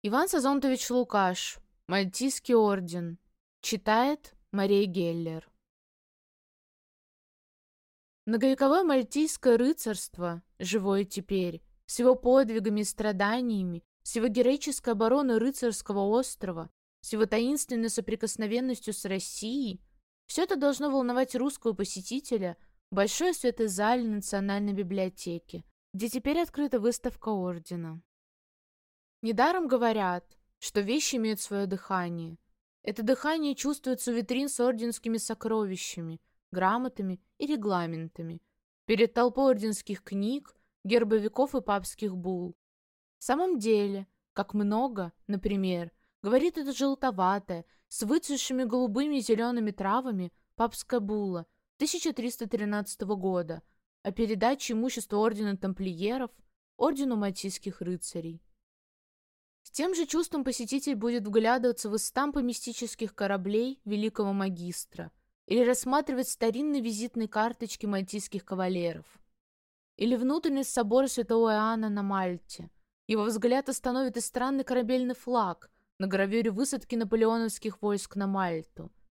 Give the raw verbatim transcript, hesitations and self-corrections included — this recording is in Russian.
Иван Сазонтович Лукаш. Мальтийский орден. Читает Мария Геллер. Многовековое мальтийское рыцарство, живое теперь, с его подвигами и страданиями, с его героической обороной рыцарского острова, с его таинственной соприкосновенностью с Россией, все это должно волновать русского посетителя в большой светлой зале Национальной библиотеки, где теперь открыта выставка ордена. Недаром говорят, что вещи имеют свое дыхание. Это дыхание чувствуется у витрин с орденскими сокровищами, грамотами и регламентами, перед толпой орденских книг, гербовиков и папских булл. В самом деле, как много, например, говорит эта желтоватая, с выцветшими голубыми и зелеными травами папская булла тысяча триста тринадцатого года о передаче имущества ордена тамплиеров ордену мальтийских рыцарей. С тем же чувством посетитель будет вглядываться в эстампы мистических кораблей великого магистра или рассматривать старинные визитные карточки мальтийских кавалеров. Или внутренность собора святого Иоанна на Мальте. Его взгляд остановит и странный корабельный флаг на гравюре высадки наполеоновских войск на Мальту,